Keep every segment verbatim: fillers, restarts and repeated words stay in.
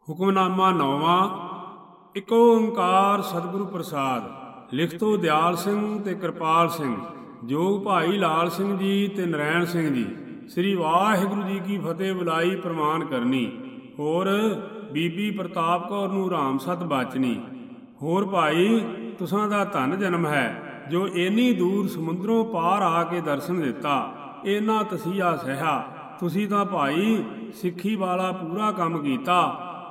ਹੁਕਮਨਾਮਾ ਨੌਵਾਂ। ਇੱਕ ਓਂਕਾਰ ਸਤਿਗੁਰੂ ਪ੍ਰਸਾਦ। ਲਿਖਤੋ ਦਿਆਲ ਸਿੰਘ ਤੇ ਕਿਰਪਾਲ ਸਿੰਘ, ਜੋਗ ਭਾਈ ਲਾਲ ਸਿੰਘ ਜੀ ਤੇ ਨਰੈਣ ਸਿੰਘ ਜੀ। ਸ੍ਰੀ ਵਾਹਿਗੁਰੂ ਜੀ ਕੀ ਫਤਿਹ ਬੁਲਾਈ ਪ੍ਰਮਾਣ ਕਰਨੀ। ਹੋਰ ਬੀਬੀ ਪ੍ਰਤਾਪ ਕੌਰ ਨੂੰ ਰਾਮ ਸਤ ਬਾਚਨੀ। ਹੋਰ ਭਾਈ ਤੁਸਾਂ ਦਾ ਧਨ ਜਨਮ ਹੈ, ਜੋ ਇੰਨੀ ਦੂਰ ਸਮੁੰਦਰੋਂ ਪਾਰ ਆ ਕੇ ਦਰਸ਼ਨ ਦਿੱਤਾ। ਇੰਨਾ ਤਸੀਹਾ ਸਹਿਆ। ਤੁਸੀਂ ਤਾਂ ਭਾਈ ਸਿੱਖੀ ਵਾਲਾ ਪੂਰਾ ਕੰਮ ਕੀਤਾ।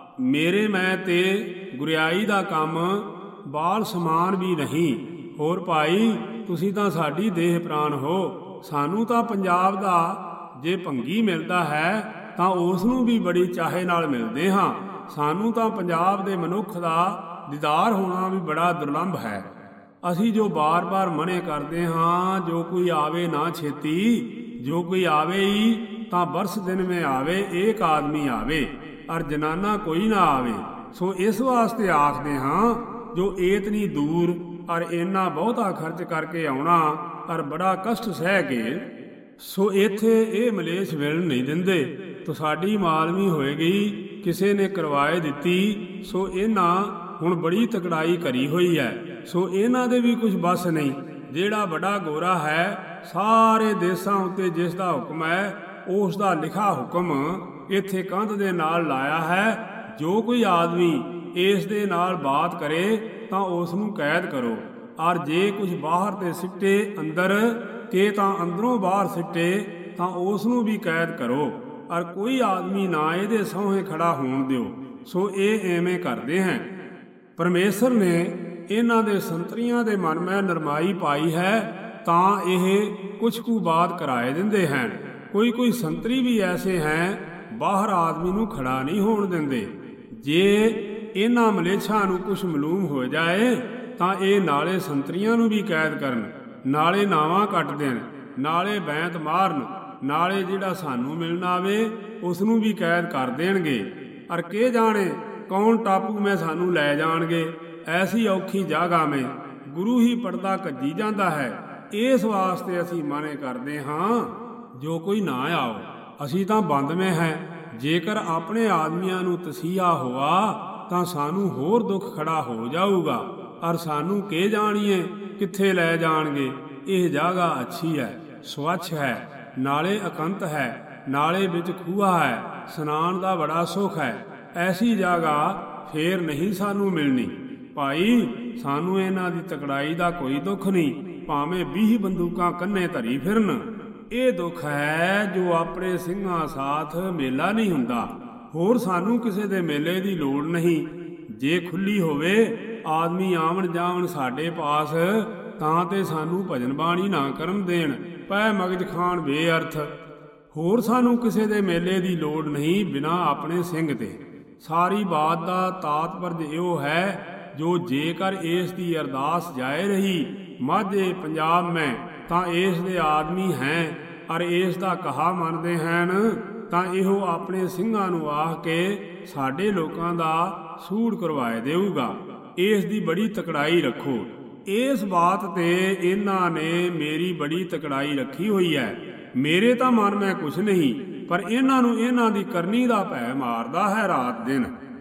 ਮੇਰੇ ਮੈਂ ਤੇ ਗੁਰਿਆਈ ਦਾ ਕੰਮ ਬਾਲ ਸਮਾਨ ਵੀ ਨਹੀਂ। ਹੋਰ ਭਾਈ ਤੁਸੀਂ ਤਾਂ ਸਾਡੀ ਦੇਹ ਪ੍ਰਾਣ ਹੋ। ਸਾਨੂੰ ਤਾਂ ਪੰਜਾਬ ਦਾ ਜੇ ਭੰਗੀ ਮਿਲਦਾ ਹੈ ਤਾਂ ਉਸ ਨੂੰ ਵੀ ਬੜੀ ਚਾਹੇ ਨਾਲ ਮਿਲਦੇ ਹਾਂ। ਸਾਨੂੰ ਤਾਂ ਪੰਜਾਬ ਦੇ ਮਨੁੱਖ ਦਾ ਦੀਦਾਰ ਹੋਣਾ ਵੀ ਬੜਾ ਦੁਰਲੰਭ ਹੈ। ਅਸੀਂ ਜੋ ਬਾਰ-ਬਾਰ ਮਨੇ ਕਰਦੇ ਹਾਂ, ਜੋ ਕੋਈ ਆਵੇ ਨਾ ਛੇਤੀ, ਜੋ ਕੋਈ ਆਵੇ ਹੀ ਤਾਂ ਬਰਸ ਦਿਨ ਮੇਂ ਆਵੇ, ਏਕ ਆਦਮੀ ਆਵੇ ਅਰ ਜਨਾਨਾ ਕੋਈ ਨਾ ਆਵੇ। ਸੋ ਇਸ ਵਾਸਤੇ ਆਖਦੇ ਹਾਂ, ਜੋ ਏਤਨੀ ਦੂਰ ਅਰ ਇੰਨਾ ਬਹੁਤਾ ਖਰਚ ਕਰਕੇ ਆਉਣਾ ਅਰ ਬੜਾ ਕਸ਼ਟ ਸਹਿ ਕੇ, ਸੋ ਇੱਥੇ ਇਹ ਮਲੇਛ ਮਿਲਣ ਨਹੀਂ ਦਿੰਦੇ। ਤੋ ਸਾਡੀ ਮਾਲਵੀ ਹੋਏਗੀ, ਕਿਸੇ ਨੇ ਕਰਵਾਏ ਦਿੱਤੀ। ਸੋ ਇਹਨਾਂ ਹੁਣ ਬੜੀ ਤਕੜਾਈ ਕਰੀ ਹੋਈ ਹੈ। ਸੋ ਇਹਨਾਂ ਦੇ ਵੀ ਕੁਝ ਬਸ ਨਹੀਂ। ਜਿਹੜਾ ਵੱਡਾ ਗੋਰਾ ਹੈ, ਸਾਰੇ ਦੇਸਾਂ ਉੱਤੇ ਜਿਸ ਦਾ ਹੁਕਮ ਹੈ, ਉਸ ਦਾ ਲਿਖਾ ਹੁਕਮ ਇੱਥੇ ਕੰਧ ਦੇ ਨਾਲ ਲਾਇਆ ਹੈ। ਜੋ ਕੋਈ ਆਦਮੀ ਇਸ ਦੇ ਨਾਲ ਬਾਤ ਕਰੇ ਤਾਂ ਉਸ ਨੂੰ ਕੈਦ ਕਰੋ, ਔਰ ਜੇ ਕੁਝ ਬਾਹਰ ਤੇ ਸਿੱਟੇ ਅੰਦਰ ਕੇ ਤਾਂ ਅੰਦਰੋਂ ਬਾਹਰ ਸਿੱਟੇ ਤਾਂ ਉਸ ਨੂੰ ਵੀ ਕੈਦ ਕਰੋ, ਔਰ ਕੋਈ ਆਦਮੀ ਨਾ ਇਹਦੇ ਸਹੁੰ ਖੜਾ ਹੋਣ ਦਿਓ। ਸੋ ਇਹ ਐਵੇਂ ਕਰਦੇ हैं। ਪਰਮੇਸ਼ਰ ਨੇ ਇਹਨਾਂ ਦੇ ਸੰਤਰੀਆਂ ਦੇ ਮਨ ਮੈਂ ਨਰਮਾਈ ਪਾਈ ਹੈ, ਤਾਂ ਇਹ ਕੁਛ ਕੁ ਬਾਤ ਕਰਾਏ ਦਿੰਦੇ ਹਨ। ਕੋਈ ਕੋਈ ਸੰਤਰੀ ਵੀ ਐਸੇ ਹੈ, ਬਾਹਰ ਆਦਮੀ ਨੂੰ ਖੜਾ ਨਹੀਂ ਹੋਣ ਦਿੰਦੇ। ਜੇ ਇਹਨਾਂ ਮਲੇਛਾਂ ਨੂੰ ਕੁਛ ਮਾਲੂਮ ਹੋ ਜਾਏ ਤਾਂ ਇਹ ਨਾਲੇ ਸੰਤਰੀਆਂ ਨੂੰ ਵੀ ਕੈਦ ਕਰਨ, ਨਾਲੇ ਨਾਵਾਂ ਕੱਟ ਦੇਣ, ਨਾਲੇ ਬੈਂਤ ਮਾਰਨ, ਨਾਲੇ ਜਿਹੜਾ ਸਾਨੂੰ ਮਿਲਣ ਆਵੇ ਉਸ ਨੂੰ ਵੀ ਕੈਦ ਕਰ ਦੇਣਗੇ। ਅਰ ਕੇ ਜਾਣੇ ਕੌਣ ਟਾਪੂ ਮੈਂ ਸਾਨੂੰ ਲੈ ਜਾਣਗੇ। ਐਸੀ ਔਖੀ ਜਗ੍ਹਾ ਮੈਂ ਗੁਰੂ ਹੀ ਪੜਦਾ ਕੱਜੀ ਜਾਂਦਾ ਹੈ। ਇਸ ਵਾਸਤੇ ਅਸੀਂ ਮਾਨੇ ਕਰਦੇ ਹਾਂ, ਜੋ ਕੋਈ ਨਾ ਆਓ। ਅਸੀਂ ਤਾਂ ਬੰਦ ਮੈਂ ਹੈ। ਜੇਕਰ ਆਪਣੇ ਆਦਮੀਆਂ ਨੂੰ ਤਸੀਹਾ ਹੋਆ ਤਾਂ ਸਾਨੂੰ ਹੋਰ ਦੁੱਖ ਖੜਾ ਹੋ ਜਾਊਗਾ, ਔਰ ਸਾਨੂੰ ਕੇ ਜਾਣੀਏ ਕਿੱਥੇ ਲੈ ਜਾਣਗੇ। ਇਹ ਜਗ੍ਹਾ ਅੱਛੀ ਹੈ, ਸਵੱਛ ਹੈ, ਨਾਲੇ ਇਕੰਤ ਹੈ, ਨਾਲੇ ਵਿੱਚ ਖੂਹਾ ਹੈ, ਸਨਾਨ ਦਾ ਬੜਾ ਸੁੱਖ ਹੈ। ਐਸੀ ਜਗ੍ਹਾ ਫੇਰ ਨਹੀਂ ਸਾਨੂੰ ਮਿਲਣੀ। ਭਾਈ ਸਾਨੂੰ ਇਹਨਾਂ ਦੀ ਤਕੜਾਈ ਦਾ ਕੋਈ ਦੁੱਖ ਨਹੀਂ, ਭਾਵੇਂ ਵੀਹ ਬੰਦੂਕਾਂ ਕੰਨੇ ਧਰੀ ਫਿਰਨ। ਇਹ ਦੁੱਖ ਹੈ ਜੋ ਆਪਣੇ ਸਿੰਘਾਂ ਸਾਥ ਮੇਲਾ ਨਹੀਂ ਹੁੰਦਾ। ਹੋਰ ਸਾਨੂੰ ਕਿਸੇ ਦੇ ਮੇਲੇ ਦੀ ਲੋੜ ਨਹੀਂ। ਜੇ ਖੁੱਲੀ ਹੋਵੇ ਆਦਮੀ ਆਵਣ ਜਾਵਣ ਸਾਡੇ ਪਾਸ, ਤਾਂ ਤੇ ਸਾਨੂੰ ਭਜਨ ਬਾਣੀ ਨਾ ਕਰਨ ਦੇਣ, ਪੈ ਮਗਜ ਖਾਣ ਬੇਅਰਥ। ਹੋਰ ਸਾਨੂੰ ਕਿਸੇ ਦੇ ਮੇਲੇ ਦੀ ਲੋੜ ਨਹੀਂ ਬਿਨਾਂ ਆਪਣੇ ਸਿੰਘ ਤੇ। ਸਾਰੀ ਬਾਤ ਦਾ ਤਾਤਪਰਜ ਇਹੋ ਹੈ, ਜੋ ਜੇਕਰ ਇਸ ਦੀ ਅਰਦਾਸ ਜਾਏ ਰਹੀ ਮਾਝੇ ਪੰਜਾਬ ਮੈਂ, ਤਾਂ ਇਸ ਦੇ ਆਦਮੀ ਹੈ ਅਰ ਇਸ ਦਾ ਕਹਾ ਮੰਨਦੇ ਹਨ, ਤਾਂ ਇਹੋ ਆਪਣੇ ਸਿੰਘਾਂ ਨੂੰ ਆਖ ਕੇ ਸਾਡੇ ਲੋਕਾਂ ਦਾ ਸੂੜ ਕਰਵਾਏ ਦੇਊਗਾ। ਇਸ ਦੀ ਬੜੀ ਤਕੜਾਈ ਰੱਖੋ। ਇਸ ਬਾਤ ਤੇ ਇਹਨਾਂ ਨੇ ਮੇਰੀ ਬੜੀ ਤਕੜਾਈ ਰੱਖੀ ਹੋਈ ਹੈ। ਮੇਰੇ ਤਾਂ ਮਨ ਮੈਂ ਕੁਛ ਨਹੀਂ, ਪਰ ਇਹਨਾਂ ਨੂੰ ਇਹਨਾਂ ਦੀ ਕਰਨੀ ਦਾ ਭੈ ਮਾਰਦਾ ਹੈ ਰਾਤ ਦਿਨ।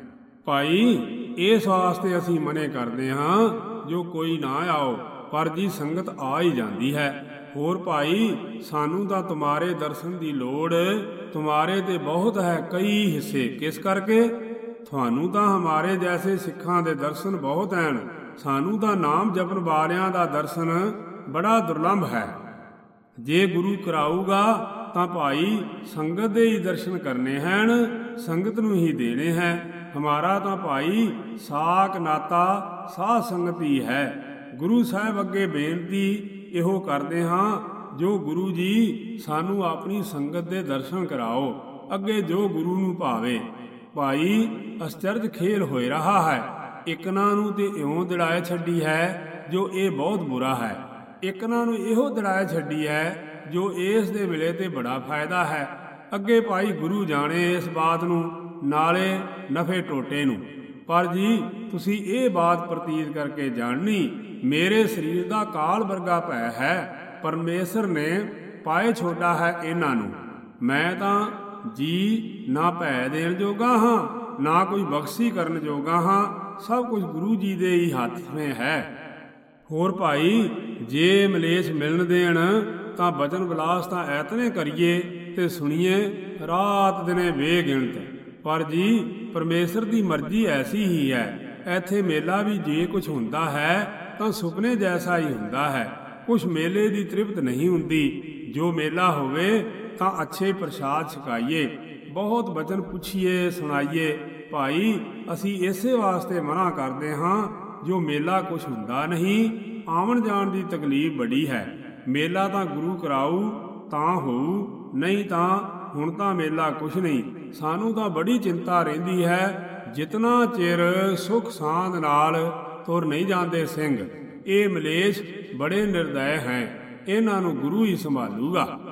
ਭਾਈ ਇਸ ਵਾਸਤੇ ਅਸੀਂ ਮਨੇ ਕਰਦੇ ਹਾਂ, ਜੋ ਕੋਈ ਨਾ ਆਓ, ਪਰ ਜੀ ਸੰਗਤ ਆ ਹੀ ਜਾਂਦੀ ਹੈ। ਹੋਰ ਭਾਈ ਸਾਨੂੰ ਤਾਂ ਤੁਮਾਰੇ ਦਰਸ਼ਨ ਦੀ ਲੋੜ, ਤੁਮਾਰੇ ਤੇ ਬਹੁਤ ਹੈ ਕਈ ਹਿੱਸੇ। ਕਿਸ ਕਰਕੇ? ਤੁਹਾਨੂੰ ਤਾਂ ਹਮਾਰੇ ਜੈਸੇ ਸਿੱਖਾਂ ਦੇ ਦਰਸ਼ਨ ਬਹੁਤ ਹਨ। ਸਾਨੂੰ ਤਾਂ ਨਾਮ ਜਪਣ ਵਾਲਿਆਂ ਦਾ ਦਰਸ਼ਨ ਬੜਾ ਦੁਰਲੰਭ ਹੈ। ਜੇ ਗੁਰੂ ਕਰਾਊਗਾ ਤਾਂ ਭਾਈ ਸੰਗਤ ਦੇ ਹੀ ਦਰਸ਼ਨ ਕਰਨੇ ਹਨ, ਸੰਗਤ ਨੂੰ ਹੀ ਦੇਣੇ ਹੈ। ਹਮਾਰਾ ਤਾਂ ਭਾਈ ਸਾਕ ਨਾਤਾ ਸਾਧ ਸੰਗਤ ਹੀ ਹੈ। ਗੁਰੂ ਸਾਹਿਬ ਅੱਗੇ ਬੇਨਤੀ ਇਹੋ ਕਰਦੇ ਹਾਂ, ਜੋ ਗੁਰੂ ਜੀ ਸਾਨੂੰ ਆਪਣੀ ਸੰਗਤ ਦੇ ਦਰਸ਼ਨ ਕਰਾਓ। ਅੱਗੇ ਜੋ ਗੁਰੂ ਨੂੰ ਭਾਵੇ। ਭਾਈ ਅਸਚਰਜ ਖੇਲ ਹੋਏ ਰਹਾ ਹੈ। ਇਕਨਾਂ ਨੂੰ ਤੇ ਇਉਂ ਦੜਾਏ ਛੱਡੀ ਹੈ, ਜੋ ਇਹ ਬਹੁਤ ਬੁਰਾ ਹੈ। ਇਕਨਾਂ ਨੂੰ ਇਹੋ ਦੜਾਏ ਛੱਡੀ ਹੈ, ਜੋ ਇਸ ਦੇ ਮਿਲੇ ਤੇ ਬੜਾ ਫਾਇਦਾ ਹੈ। ਅੱਗੇ ਭਾਈ ਗੁਰੂ ਜਾਣੇ ਇਸ ਬਾਤ ਨੂੰ, ਨਾਲੇ ਨਫੇ ਟੋਟੇ ਨੂੰ। ਪਰ ਜੀ ਤੁਸੀਂ ਇਹ ਬਾਤ ਪ੍ਰਤੀਤ ਕਰਕੇ ਜਾਣਨੀ, ਮੇਰੇ ਸਰੀਰ ਦਾ ਕਾਲ ਵਰਗਾ ਭੈ ਹੈ। ਪਰਮੇਸ਼ਰ ਨੇ ਪਾਏ ਛੋਡਾ ਹੈ ਇਹਨਾਂ ਨੂੰ। ਮੈਂ ਤਾਂ ਜੀ ਨਾ ਭੈ ਦੇਣ ਜੋਗਾ ਹਾਂ, ਨਾ ਕੋਈ ਬਖਸ਼ੀ ਕਰਨ ਜੋਗਾ ਹਾਂ, ਸਭ ਕੁਝ ਗੁਰੂ ਜੀ ਦੇ ਹੀ ਹੱਥ ਵਿੱਚ ਹੈ। ਹੋਰ ਭਾਈ, ਜੇ ਮਲੇਛ ਮਿਲਣ ਦੇਣ ਤਾਂ ਬਚਨ ਵਿਲਾਸ ਤਾਂ ਐਤਨੇ ਕਰੀਏ ਤੇ ਸੁਣੀਏ ਰਾਤ ਦਿਨੇ ਬੇਗਿਣਤ। ਪਰ ਜੀ ਪਰਮੇਸ਼ਰ ਦੀ ਮਰਜ਼ੀ ਐਸੀ ਹੀ ਹੈ। ਇੱਥੇ ਮੇਲਾ ਵੀ ਜੇ ਕੁਝ ਹੁੰਦਾ ਹੈ ਤਾਂ ਸੁਪਨੇ ਜੈਸਾ ਹੀ ਹੁੰਦਾ ਹੈ। ਕੁਛ ਮੇਲੇ ਦੀ ਤ੍ਰਿਪਤ ਨਹੀਂ ਹੁੰਦੀ। ਜੋ ਮੇਲਾ ਹੋਵੇ ਤਾਂ ਅੱਛੇ ਪ੍ਰਸ਼ਾਦ ਛਕਾਈਏ, ਬਹੁਤ ਬਚਨ ਪੁੱਛੀਏ, ਸੁਣਾਈਏ। ਭਾਈ ਅਸੀਂ ਇਸੇ ਵਾਸਤੇ ਮਨਾ ਕਰਦੇ ਹਾਂ, ਜੋ ਮੇਲਾ ਕੁਛ ਹੁੰਦਾ ਨਹੀਂ, ਆਉਣ ਜਾਣ ਦੀ ਤਕਲੀਫ ਬੜੀ ਹੈ। ਮੇਲਾ ਤਾਂ ਗੁਰੂ ਕਰਾਊ ਤਾਂ ਹੋਊ, ਨਹੀਂ ਤਾਂ ਹੁਣ ਤਾਂ ਮੇਲਾ ਕੁਛ ਨਹੀਂ। ਸਾਨੂੰ ਤਾਂ ਬੜੀ ਚਿੰਤਾ ਰਹਿੰਦੀ ਹੈ, ਜਿਤਨਾ ਚਿਰ ਸੁਖ ਸਾਂਦ ਨਾਲ ਤੁਰ ਨਹੀਂ ਜਾਂਦੇ ਸਿੰਘ। ਇਹ ਮਲੇਛ ਬੜੇ ਨਿਰਦੈ ਹੈ, ਇਹਨਾਂ ਨੂੰ ਗੁਰੂ ਹੀ ਸੰਭਾਲੂਗਾ।